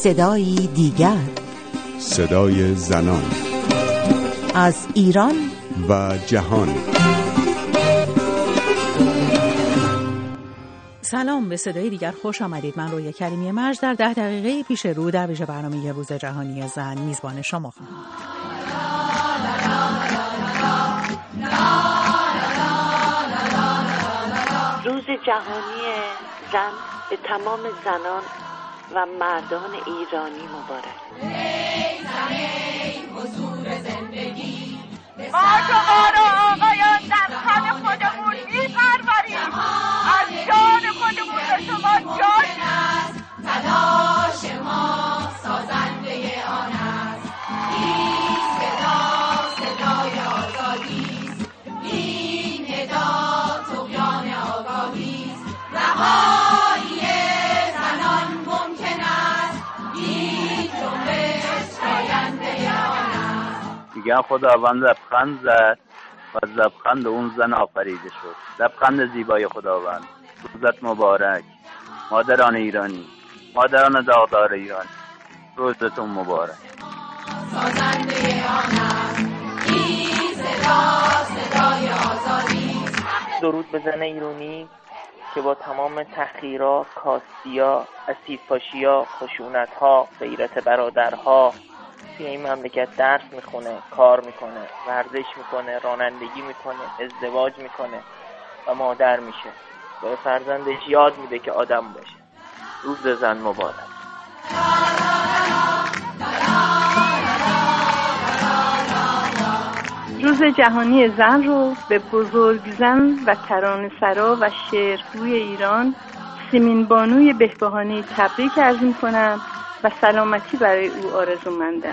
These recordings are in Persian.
صدایی دیگر، صدای زنان از ایران و جهان. سلام، به صدای دیگر خوش آمدید. من رویا کریمی مرج در 10 دقیقه پیش رو در ویژه برنامه روز جهانی زن میزبان شما خواهم. روز جهانی زن به تمام زنان و مردان ایرانی مبارک. ما شما را آقایان در تن خودمون می‌پروریم، از جان خودمون به شما جان است. تلاش ما سازنده آن است، این صدا صدای آزادی است، این ندا طغیان آگاهی است، رهایی زنان ممکن است، این جنبش پاینده آن است. دیگر خداوند لبخند زد و از لبخند اون زن آفریده شد. لبخند زیبای خداوند، روزت مبارک مادران ایرانی، مادران داغدار ایران، روزتون مبارک. سازنده آن است، این صدا صدای آزادی است. درود به زن ایرانی که با تمام تحقیرها، کاستیا، اسیدپاشی‌ها، خشونت‌ها، غیرت برادرها توی این مملکت درس میخونه، کار میکنه، ورزش میکنه، رانندگی میکنه، ازدواج میکنه و مادر میشه و به فرزندش یاد میده که آدم باشه. روز زن مبارک. روز جهانی زن رو به بزرگ زن و ترانه‌سرا و شعرگوی ایران سیمین بانوی بهبهانی تبریک عرض می‌کنم و سلامتی برای او آرزومندم.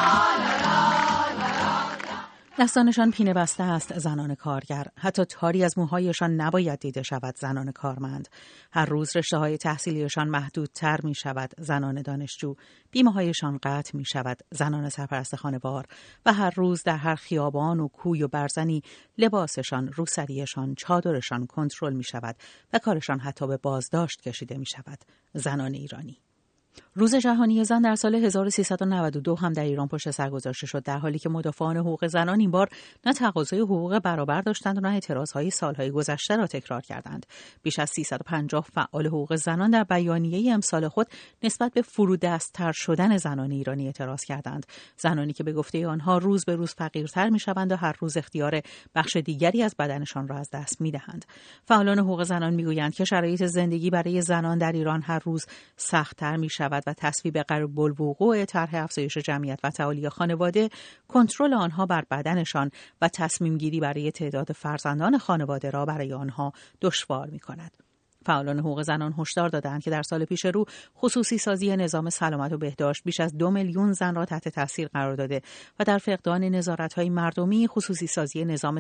دستانشان پینه بسته است زنان کارگر. حتی تاری از موهایشان نباید دیده شود زنان کارمند. هر روز رشته‌های تحصیلیشان محدودتر می شود زنان دانشجو. بیمه‌هایشان قطع می شود زنان سرپرست خانوار و هر روز در هر خیابان و کوی و برزنی لباسشان، روسریشان، چادرشان کنترل می شود و کارشان حتی به بازداشت کشیده می شود زنان ایرانی. روز جهانی زن در سال 1392 هم در ایران پشت سر گذاشته شد، در حالی که مدافعان حقوق زنان این بار نه تقاضای حقوق برابر داشتند و نه اعتراضهای سالهای گذشته را تکرار کردند. بیش از 350 فعال حقوق زنان در بیانیه امسال خود نسبت به فرودست‌تر شدن زنان ایرانی اعتراض کردند. زنانی که به گفته آنها روز به روز فقیرتر می‌شوند و هر روز اختیار بخش دیگری از بدنشان را از دست می‌دهند. فعالان حقوق زنان می‌گویند که شرایط زندگی برای زنان در ایران هر روز سخت‌تر می‌شود و تصویب قرب الوقوع طرح افزایش جمعیت و تعالی خانواده کنترل آنها بر بدنشان و تصمیم گیری برای تعداد فرزندان خانواده را برای آنها دشوار می‌کند. فعالان حقوق زنان هشدار دادند که در سال پیش رو خصوصی سازی نظام سلامت و بهداشت بیش از 2 میلیون زن را تحت تاثیر قرار داده و در فقدان نظارت‌های مردمی خصوصی سازی نظام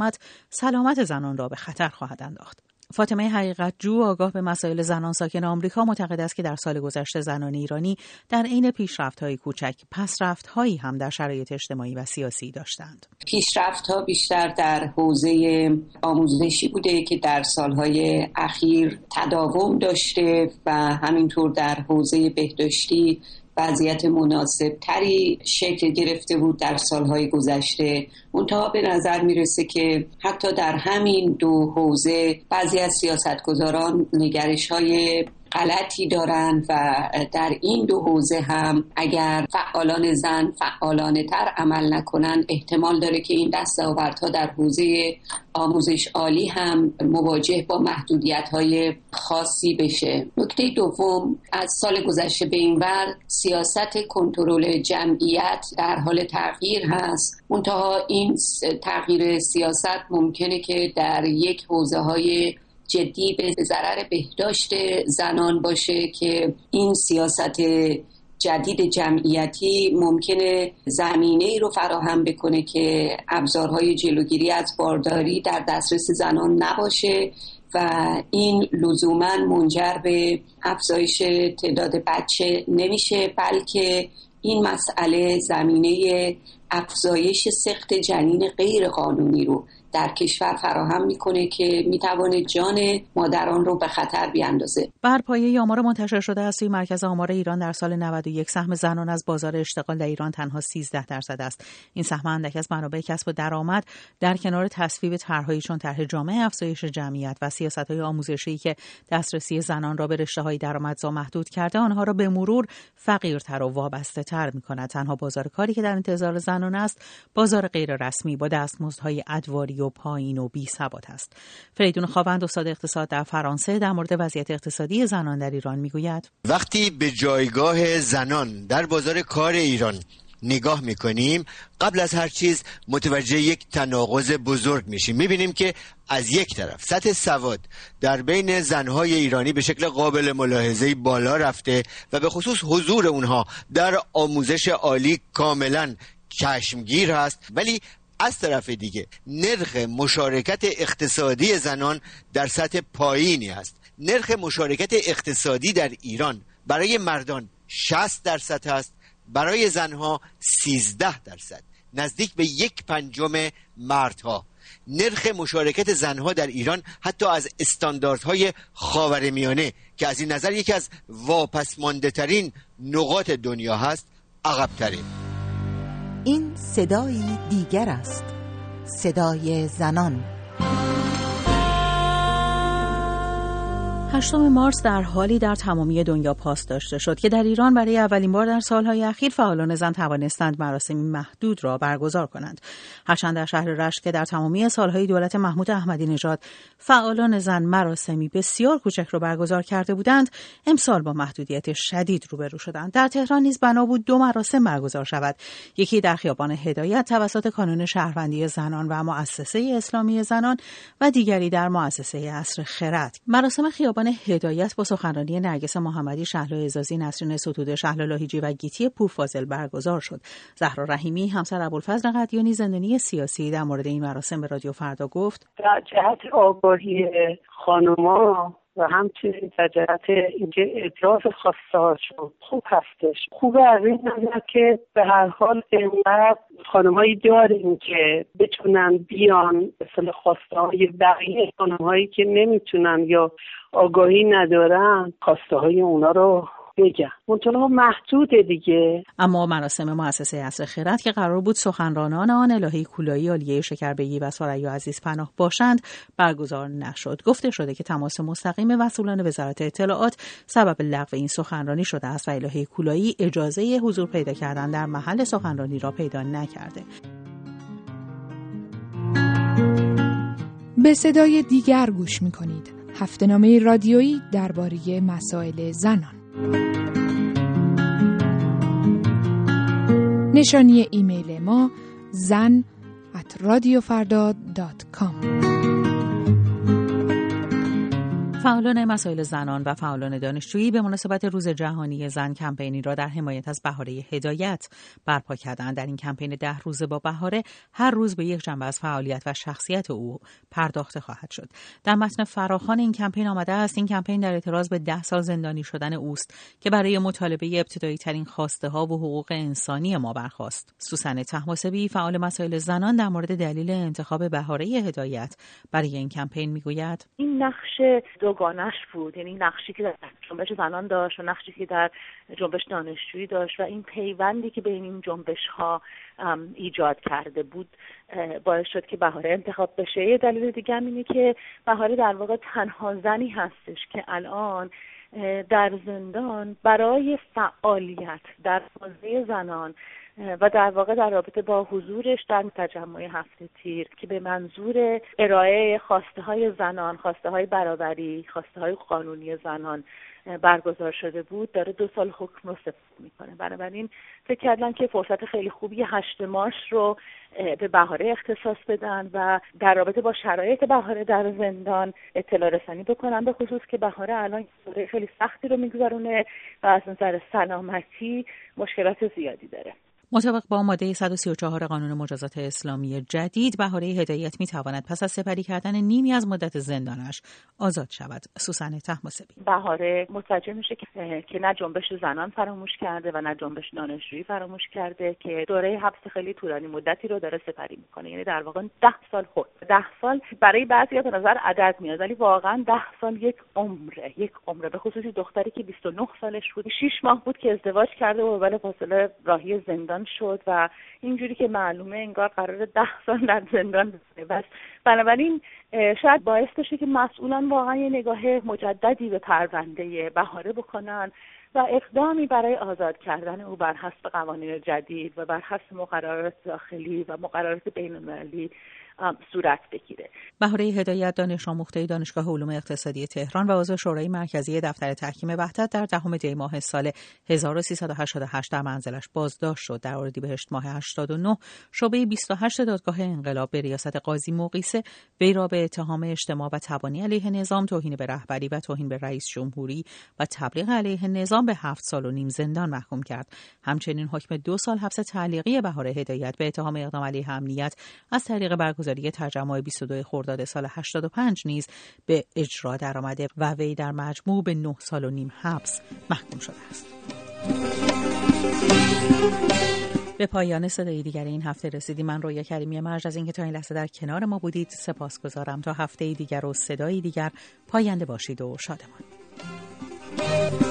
سلامت زنان را به خطر خواهد انداخت. فاطمه حقیقت جو، آگاه به مسائل زنان ساکن آمریکا، معتقد است که در سال گذشته زنان ایرانی در عین پیشرفت‌های کوچک پسرفت‌هایی هم در شرایط اجتماعی و سیاسی داشتند. پیشرفت‌ها بیشتر در حوزه آموزشی بوده که در سالهای اخیر تداوم داشته و همینطور در حوزه بهداشتی وضعیت مناسب تری شکل گرفته بود در سالهای گذشته. منتها به نظر میرسه که حتی در همین دو حوزه بعضی از سیاستگزاران نگرش‌های غلطی دارند و در این دو حوزه هم اگر فعالان زن فعالانه تر عمل نکنن احتمال داره که این دستاوردها در حوزه آموزش عالی هم مواجه با محدودیت‌های خاصی بشه. نکته دوم، از سال گذشته به این ور سیاست کنترل جمعیت در حال تغییر هست. منتها این تغییر سیاست ممکنه که در یک حوزه‌های جدی به ضرر بهداشت زنان باشه که این سیاست جدید جمعیتی ممکنه زمینه‌ای رو فراهم بکنه که ابزارهای جلوگیری از بارداری در دسترس زنان نباشه و این لزوماً منجر به افزایش تعداد بچه نمیشه، بلکه این مسئله زمینه افزایش سقط جنین غیر قانونی رو در کشور فراهم میکنه که میتوانه جان مادران رو به خطر بیاندازه. بر پایه آمار منتشر شده از سوی مرکز آمار ایران در سال 91 سهم زنان از بازار اشتغال در ایران تنها 13% است. این سهم اندک از منابع کسب و درآمد در کنار تصویب طرحهایی چون طرح جامع افزایش جمعیت و سیاست‌های آموزشی که دسترسی زنان را به رشته‌های درآمدزا محدود کرده، آنها را به مرور فقیرتر و وابسته‌تر می‌کند. تنها بازار کاری که در انتظار زنان است، بازار غیر رسمی با دستمزدهای ادواری و پایین و بی‌ثبات است. فریدون خاوند، استاد اقتصاد در فرانسه، در مورد وضعیت اقتصادی زنان در ایران میگوید: وقتی به جایگاه زنان در بازار کار ایران نگاه میکنیم، قبل از هر چیز متوجه یک تناقض بزرگ میشیم. میبینیم که از یک طرف سطح سواد در بین زنهای ایرانی به شکل قابل ملاحظه‌ای بالا رفته و به خصوص حضور اونها در آموزش عالی کاملا چشمگیر هست، ولی از طرف دیگه نرخ مشارکت اقتصادی زنان در سطح پایینی است. نرخ مشارکت اقتصادی در ایران برای مردان 60% است، برای زنها 13%، نزدیک به 1/5 مردها. نرخ مشارکت زنها در ایران حتی از استانداردهای خاورمیانه که از این نظر یکی از واپسمانده ترین نقاط دنیا هست عقب‌تره. این صدای دیگر است، صدای زنان. 8 مارس در حالی در تمامی دنیا پاس داشته شد که در ایران برای اولین بار در سالهای اخیر فعالان زن توانستند مراسمی محدود را برگزار کنند. هرچند در شهر رشت که در تمامی سالهای دولت محمود احمدی نژاد فعالان زن مراسمی بسیار کوچک را برگزار کرده بودند، امسال با محدودیت شدید روبرو شدند. در تهران نیز بنا بود 2 مراسم برگزار شود، یکی در خیابان هدایت توسط کانون شهروندی زنان و مؤسسه اسلامی زنان و دیگری در مؤسسه عصر خرد. مراسم خیابان هدایت با سخنرانی نرگس محمدی، شهلا اعزازی، نسرین ستوده، شهلا لاهیجی و گیتی پورفاضل برگزار شد. زهرا رحیمی، همسر ابوالفضل قدیانی زندانی سیاسی، در مورد این مراسم به رادیو فردا گفت: در جهت آگاهی خانم‌ها و همچنین در جهت اینکه ادراک خواسته‌هاشون خوب هستش. خوبه از این نظر که به هر حال اینقدر خانم‌هایی داریم که بتونن بیان مثل خواسته‌های بقیه خانم‌هایی که نمیتونن یا آگاهی ندارن خواسته‌های اونا رو بگم. منطقه محدوده دیگه. اما مراسم مؤسسه عصر خرد که قرار بود سخنرانان آن الهه کولایی، عالیه شکربیگی و ثریا عزیز پناه باشند برگزار نشد. گفته شده که تماس مستقیم مسئولان وزارت اطلاعات سبب لغو این سخنرانی شده است و الهه کولایی اجازه حضور پیدا کردن در محل سخنرانی را پیدا نکرده. به صدای دیگر گوش می‌کنید. هفته‌نامه رادیویی درباره مسائل زنان. نشانی ایمیل ما zan@radiofarda.com. فعالان مسائل زنان و فعالان دانشجویی به مناسبت روز جهانی زن کمپینی را در حمایت از بهاره هدایت برپا کردند. در این کمپین 10 روزه با بهاره هر روز به یک جنبه از فعالیت و شخصیت او پرداخته خواهد شد. در متن فراخوان این کمپین آمده است: این کمپین در اعتراض به 10 سال زندانی شدن اوست که برای مطالبه ابتدایی ترین خواسته ها و حقوق انسانی ما برخاست. سوسن طهماسبی، فعال مسائل زنان، در مورد دلیل انتخاب بهاره هدایت برای این کمپین میگوید: این نقش دوگانش بود، یعنی نقشی که در جنبش زنان داشت و نقشی که در جنبش دانشجویی داشت و این پیوندی که بین این جنبش ها ایجاد کرده بود باعث شد که بهاره انتخاب بشه. یه دلیل دیگه هم اینه که بهاره در واقع تنها زنی هستش که الان در زندان برای فعالیت در حوزه زنان و در واقع در رابطه با حضورش در تجمع هفته تیر که به منظور ارائه خواسته های زنان، خواسته های برابری، خواسته های قانونی زنان برگزار شده بود، داره 2 سال حکم رو صفر میکنه. بنابراین فکر کردن که فرصت خیلی خوبی 8 مارس رو به بهاره اختصاص بدن و در رابطه با شرایط بهاره در زندان اطلاع رسانی بکنن، به خصوص که بهاره الان دوره خیلی سختی رو میگذرونه و از نظر سلامتی مشکلات زیادی داره. مطابق با ماده 134 قانون مجازات اسلامی جدید، بهاره هدایت می‌تواند پس از سپری کردن نیمی از مدت زندانش آزاد شود. سوسن طهماسبی: بهاره متوجه میشه که نه جنبش زنان فراموش کرده و نه جنبش دانشجویی فراموش کرده، که دوره حبس خیلی طولانی مدتی رو داره سپری میکنه. یعنی در واقع 10 سال 10 سال برای بعضیا به نظر عدد میاد، ولی واقعا 10 سال یک عمره. به خصوص دختری که 29 سالش بود، 6 ماه بود که ازدواج کرده و بلافاصله راهی زندان شد و اینجوری که معلومه انگار قراره 10 سال در زندان بمونه. بس بنابراین شاید باعث بشه که مسئولان واقعا یه نگاه مجددی به پرونده بهاره بکنن و اقدامی برای آزاد کردن او بر حسب قوانین جدید و بر حسب مقررات داخلی و مقررات بین‌المللی صورت بگیره. بهاره هدایت دانش آموخته دانشگاه علوم اقتصادی تهران و عضو شورای مرکزی دفتر تحکیم وحدت در 10 دی ماه سال 1388 در منزلش بازداشت شد. در اردیبهشت ماه 89 شعبه 28 دادگاه انقلاب به ریاست قاضی مقیسه وی را به اتهام اجتماع و تبانی علیه نظام، توهین به رهبری و توهین به رئیس جمهوری و تبلیغ علیه نظام به 7 سال و نیم زندان محکوم کرد. همچنین حکم 2 سال حبس تعلیقی بهاره هدایت به اتهام اقدام علیه امنیت از طریق برگزاری تجمع 22 خرداد سال 85 نیز به اجرا درآمده و وی در مجموع به 9 سال و نیم حبس محکوم شده است. به پایان صدای دیگر این هفته رسیدیم. من رویا کریمی مرج از اینکه تا این لحظه در کنار ما بودید سپاسگزارم. تا هفته دیگر و صدای دیگر پاینده باشید و شادمان.